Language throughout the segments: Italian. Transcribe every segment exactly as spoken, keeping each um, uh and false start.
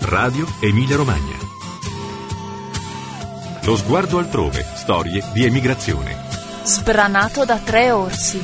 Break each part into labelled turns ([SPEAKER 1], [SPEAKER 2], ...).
[SPEAKER 1] Radio Emilia Romagna. Lo sguardo altrove, storie di emigrazione.
[SPEAKER 2] Sbranato da tre orsi.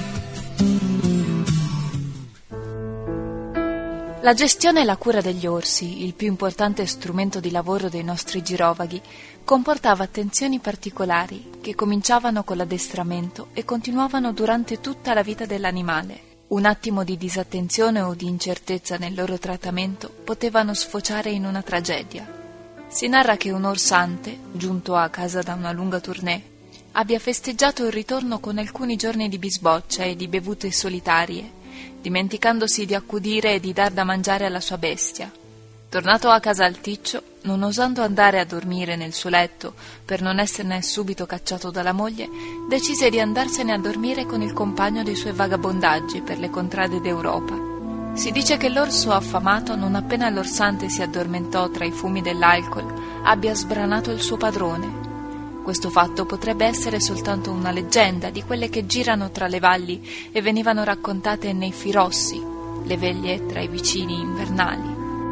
[SPEAKER 2] La gestione e la cura degli orsi, il più importante strumento di lavoro dei nostri girovaghi, comportava attenzioni particolari che cominciavano con l'addestramento e continuavano durante tutta la vita dell'animale. Un attimo di disattenzione o di incertezza nel loro trattamento potevano sfociare in una tragedia. Si narra che un orsante, giunto a casa da una lunga tournée, abbia festeggiato il ritorno con alcuni giorni di bisboccia e di bevute solitarie, dimenticandosi di accudire e di dar da mangiare alla sua bestia. Tornato a casa alticcio, non osando andare a dormire nel suo letto per non esserne subito cacciato dalla moglie, decise di andarsene a dormire con il compagno dei suoi vagabondaggi per le contrade d'Europa. Si dice che l'orso affamato, non appena l'orsante si addormentò tra i fumi dell'alcol, abbia sbranato il suo padrone. Questo fatto potrebbe essere soltanto una leggenda di quelle che girano tra le valli e venivano raccontate nei firossi, le veglie tra i vicini invernali.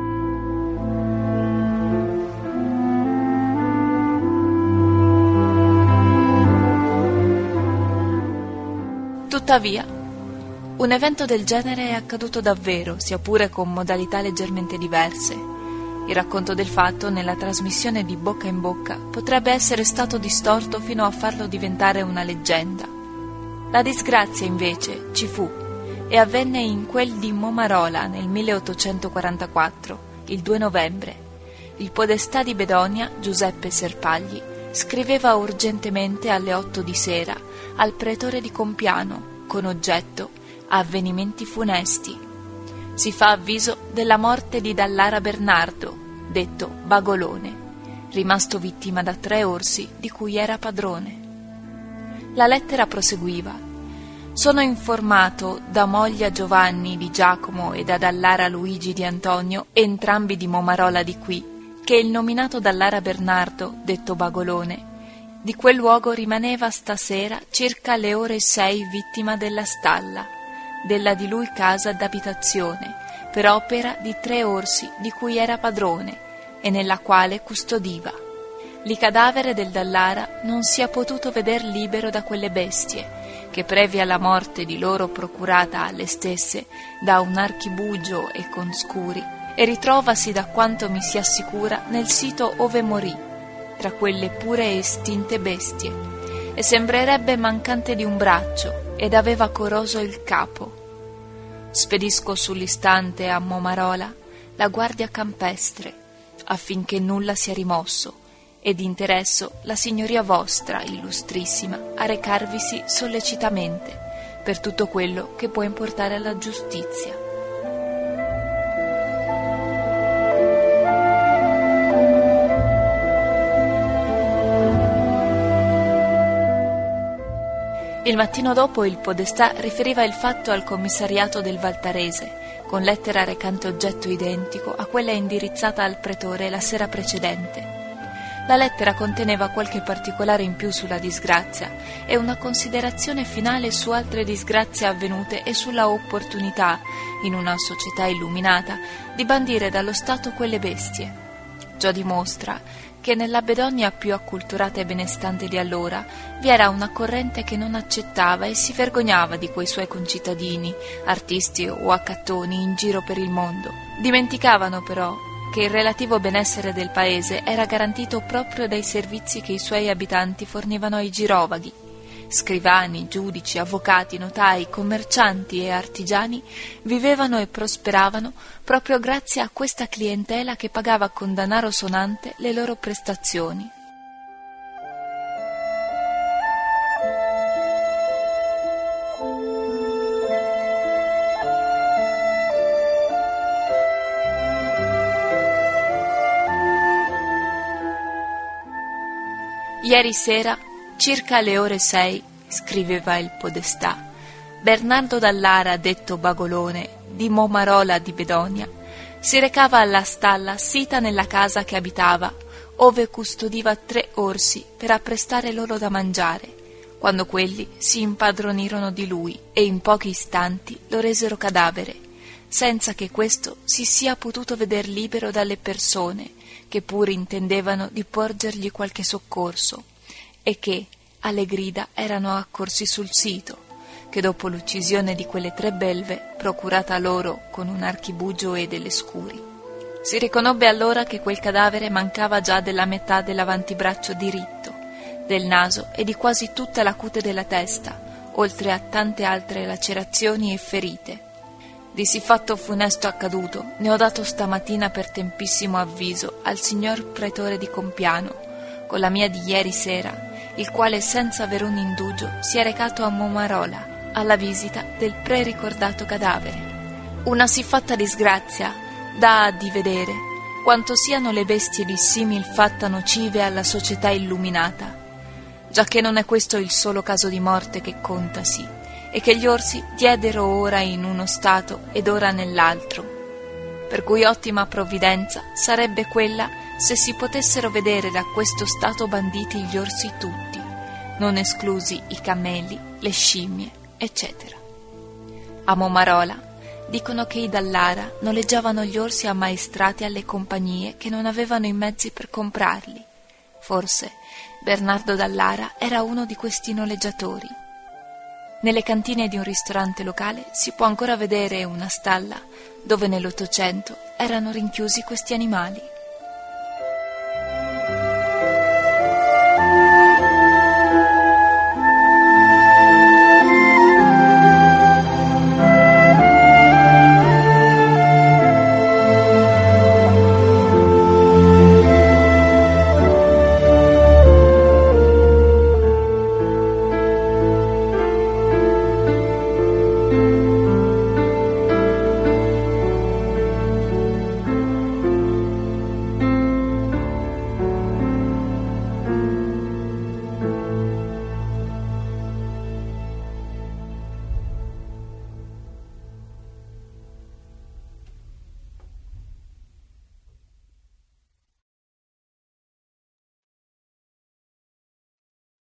[SPEAKER 2] Tuttavia, un evento del genere è accaduto davvero, sia pure con modalità leggermente diverse. Il racconto del fatto, nella trasmissione di Bocca in Bocca, potrebbe essere stato distorto fino a farlo diventare una leggenda. La disgrazia, invece, ci fu, e avvenne in quel di Momarola nel milleottocentoquarantaquattro, il due novembre. Il podestà di Bedonia, Giuseppe Serpagli, scriveva urgentemente alle otto di sera al pretore di Compiano, con oggetto avvenimenti funesti. Si fa avviso della morte di Dallara Bernardo, detto Bagolone, rimasto vittima da tre orsi di cui era padrone. La lettera proseguiva: sono informato da moglia Giovanni di Giacomo e da Dallara Luigi di Antonio, entrambi di Momarola di qui, che il nominato Dallara Bernardo, detto Bagolone, di quel luogo rimaneva stasera circa le ore sei vittima della stalla, della di lui casa d'abitazione, per opera di tre orsi di cui era padrone e nella quale custodiva. Il cadavere del Dallara non si è potuto veder libero da quelle bestie, che previa la morte di loro procurata alle stesse da un archibugio e conscuri, e ritrovasi da quanto mi si assicura nel sito ove morì, tra quelle pure e estinte bestie, e sembrerebbe mancante di un braccio ed aveva coroso il capo. Spedisco sull'istante a Momarola la guardia campestre, affinché nulla sia rimosso, ed interesso la signoria vostra, illustrissima, a recarvisi sollecitamente per tutto quello che può importare alla giustizia. Il mattino dopo il podestà riferiva il fatto al commissariato del Valtarese, con lettera recante oggetto identico a quella indirizzata al pretore la sera precedente. La lettera conteneva qualche particolare in più sulla disgrazia e una considerazione finale su altre disgrazie avvenute e sulla opportunità, in una società illuminata, di bandire dallo Stato quelle bestie. Ciò dimostra che nella Bedonia più acculturata e benestante di allora vi era una corrente che non accettava e si vergognava di quei suoi concittadini, artisti o accattoni in giro per il mondo. Dimenticavano però che il relativo benessere del paese era garantito proprio dai servizi che i suoi abitanti fornivano ai girovaghi. Scrivani, giudici, avvocati, notai, commercianti e artigiani vivevano e prosperavano proprio grazie a questa clientela che pagava con danaro sonante le loro prestazioni. Ieri sera, circa alle ore sei, scriveva il podestà, Bernardo Dallara, detto Bagolone, di Momarola di Bedonia, si recava alla stalla sita nella casa che abitava, ove custodiva tre orsi per apprestare loro da mangiare, quando quelli si impadronirono di lui e in pochi istanti lo resero cadavere, senza che questo si sia potuto veder libero dalle persone che pure intendevano di porgergli qualche soccorso e che, alle grida, erano accorsi sul sito, che dopo l'uccisione di quelle tre belve, procurata loro con un archibugio e delle scuri, si riconobbe allora che quel cadavere mancava già della metà dell'avantibraccio diritto, del naso e di quasi tutta la cute della testa, oltre a tante altre lacerazioni e ferite. Di siffatto funesto accaduto ne ho dato stamattina per tempissimo avviso al signor pretore di Compiano, con la mia di ieri sera, il quale senza aver un indugio si è recato a Momarola alla visita del prericordato cadavere. Una siffatta disgrazia dà a di vedere quanto siano le bestie di simil fatta nocive alla società illuminata, giacché non è questo il solo caso di morte che contasi, e che gli orsi diedero ora in uno stato ed ora nell'altro, per cui ottima provvidenza sarebbe quella se si potessero vedere da questo stato banditi gli orsi tutti, non esclusi i cammelli, le scimmie, eccetera. A Momarola dicono che i Dallara noleggiavano gli orsi ammaestrati alle compagnie che non avevano i mezzi per comprarli. Forse Bernardo Dallara era uno di questi noleggiatori. Nelle cantine di un ristorante locale si può ancora vedere una stalla dove nell'Ottocento erano rinchiusi questi animali.